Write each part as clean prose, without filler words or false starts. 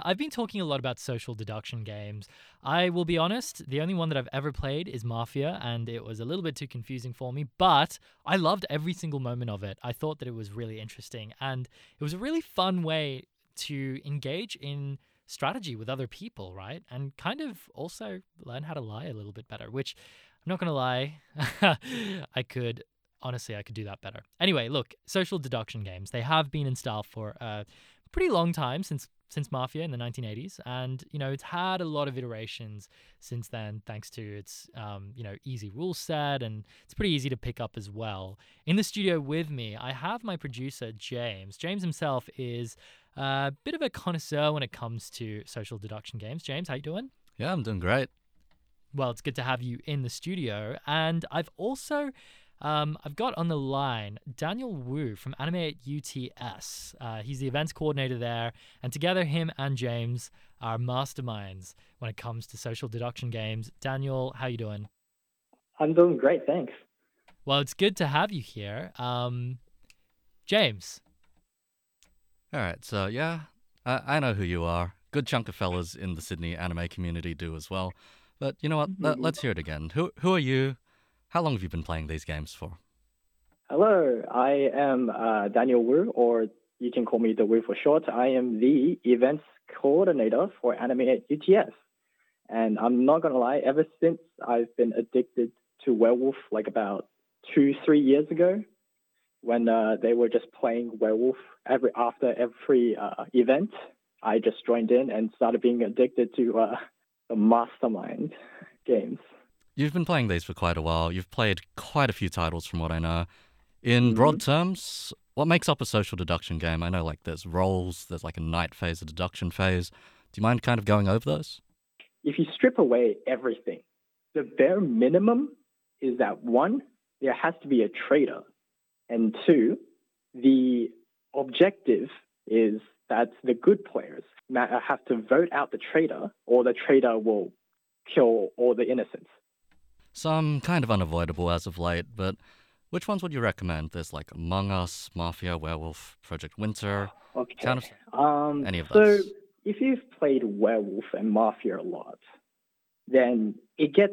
I've been talking a lot about social deduction games. I will be honest, the only one that I've ever played is Mafia, and it was a little bit too confusing for me, but I loved every single moment of it. I thought that it was really interesting, and it was a really fun way to engage in strategy with other people, right? And kind of also learn how to lie a little bit better, which I'm not going to lie, I could honestly, I could do that better. Anyway, look, social deduction games, they have been in style for a pretty long time since Mafia in the 1980s, and it's had a lot of iterations since then, thanks to its easy rule set, and it's pretty easy to pick up as well. In the studio with me, I have my producer James. James himself is a bit of a connoisseur when it comes to social deduction games. James, how you doing? Yeah, I'm doing great. Well, it's good to have you in the studio. And I've got on the line Daniel Wu from Animate UTS. He's the events coordinator there. And together, him and James are masterminds when it comes to social deduction games. Daniel, how you doing? I'm doing great, thanks. Well, it's good to have you here. James. All right, so yeah, I know who you are. Good chunk of fellas in the Sydney anime community do as well. But you know what? Let's hear it again. Who are you? How long have you been playing these games for? Hello, I am Daniel Wu, or you can call me the Wu for short. I am the events coordinator for Anime at UTS. And I'm not going to lie, ever since I've been addicted to Werewolf, like about 2-3 years ago, when they were just playing Werewolf after every event, I just joined in and started being addicted to the Mastermind games. You've been playing these for quite a while. You've played quite a few titles from what I know. In broad terms, what makes up a social deduction game? I know like there's roles, there's like a night phase, a deduction phase. Do you mind kind of going over those? If you strip away everything, the bare minimum is that one, there has to be a traitor. And two, the objective is that the good players have to vote out the traitor, or the traitor will kill all the innocents. Some kind of unavoidable as of late, but which ones would you recommend? There's like Among Us, Mafia, Werewolf, Project Winter. Okay. Any of those? So if you've played Werewolf and Mafia a lot, then it gets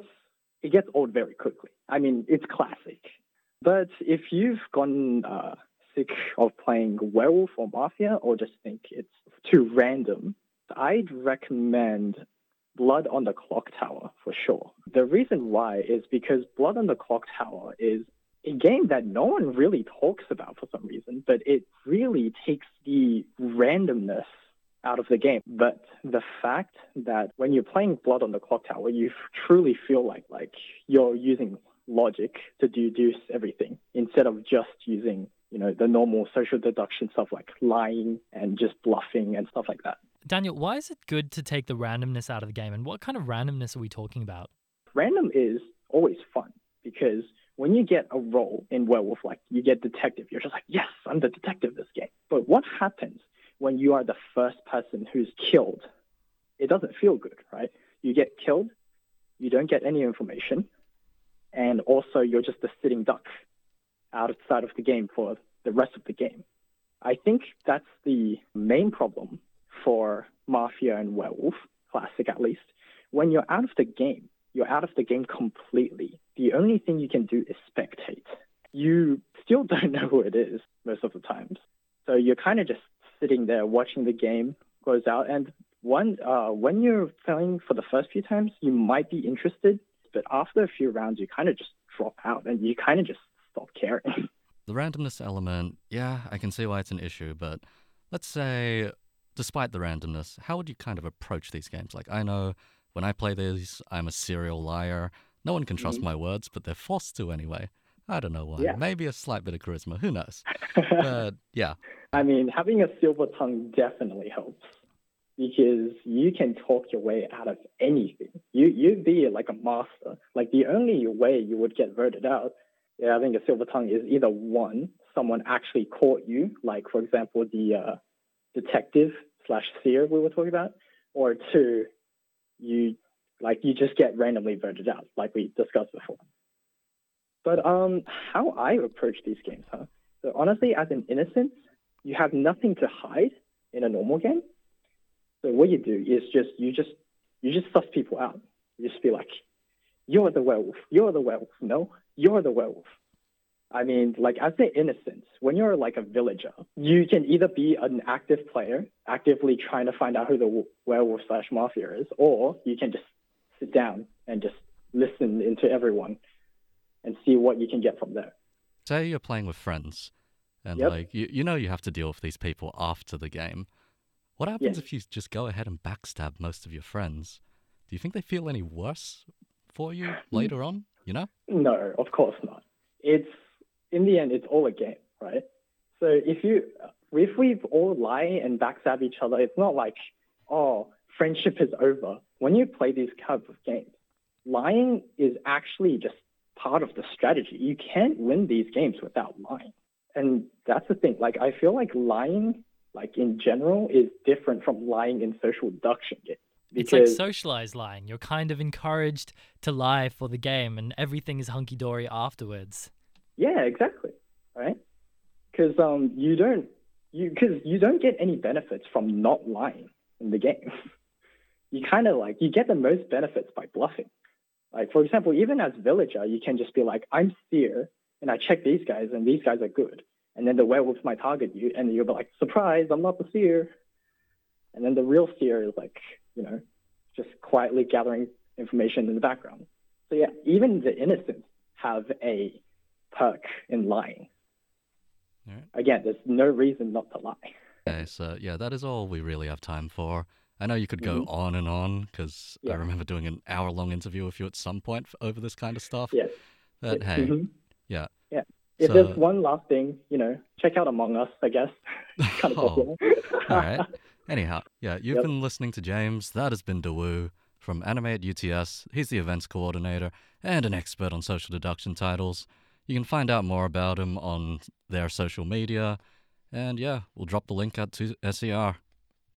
old very quickly. I mean, it's classic. But if you've gotten sick of playing Werewolf or Mafia, or just think it's too random, I'd recommend Blood on the Clock Tower for sure. The reason why is because Blood on the Clock Tower is a game that no one really talks about for some reason, but it really takes the randomness out of the game. But the fact that when you're playing Blood on the Clock Tower, you truly feel like you're using logic to deduce everything instead of just using, the normal social deduction stuff like lying and just bluffing and stuff like that. Daniel, why is it good to take the randomness out of the game, and what kind of randomness are we talking about? Random is always fun because when you get a role in Werewolf, like you get detective, you're just like, yes, I'm the detective this game. But what happens when you are the first person who's killed? It doesn't feel good, right? You get killed, you don't get any information, and also you're just a sitting duck outside of the game for the rest of the game. I think that's the main problem for Mafia and Werewolf, classic at least. When you're out of the game, you're out of the game completely. The only thing you can do is spectate. You still don't know who it is most of the times. So you're kind of just sitting there watching the game goes out. And when you're playing for the first few times, you might be interested, but after a few rounds, you kind of just drop out and you kind of just stop caring. The randomness element, yeah, I can see why it's an issue, but let's say, despite the randomness, how would you kind of approach these games? Like, I know when I play these, I'm a serial liar. No one can trust my words, but they're forced to anyway. I don't know why. Yeah. Maybe a slight bit of charisma. Who knows? But, yeah. I mean, having a silver tongue definitely helps because you can talk your way out of anything. You'd be like a master. Like, the only way you would get voted out, having a silver tongue, is either one, someone actually caught you, like, for example, the detective/seer we were talking about, or two, you just get randomly voted out, like we discussed before. But how I approach these games, So honestly, as an innocent, you have nothing to hide in a normal game. So what you do is you just suss people out. You just be like, you're the werewolf. You're the werewolf. No, you're the werewolf. I mean, like, as the innocents, when you're like a villager, you can either be an active player, actively trying to find out who the werewolf / mafia is, or you can just sit down and just listen into everyone and see what you can get from there. Say you're playing with friends, and Yep. like you know you have to deal with these people after the game. What happens Yes. if you just go ahead and backstab most of your friends? Do you think they feel any worse for you later on? You know? No, of course not. It's in the end, it's all a game, right? So if we all lie and backstab each other, it's not like, oh, friendship is over. When you play these kinds of games, lying is actually just part of the strategy. You can't win these games without lying. And that's the thing. Like, I feel like lying, like in general, is different from lying in social deduction games. It's like Because socialized lying. You're kind of encouraged to lie for the game, and everything is hunky dory afterwards. yeah, exactly, right? Because you don't get any benefits from not lying in the game. You kind of like you get the most benefits by bluffing. Like, for example, even as villager, you can just be like, I'm Seer, and I check these guys, and these guys are good. And then the werewolf might target you, and you'll be like, surprise, I'm not the Seer. And then the real Seer is like, just quietly gathering information in the background. So yeah, even the innocents have a perk in lying. All right. Again, there's no reason not to lie. Okay, so yeah, that is all we really have time for. I know you could go on and on because I Yeah. remember doing an hour-long interview with you at some point over this kind of stuff. Yes. But hey, Mhm. yeah. Yeah. If So- there's one last thing, check out Among Us, I guess. Kind of Oh, popular. all right. Anyhow, yeah, you've Yep. been listening to James. That has been Dawu from Animate UTS. He's the events coordinator and an expert on social deduction titles. You can find out more about him on their social media. And yeah, we'll drop the link out to SER.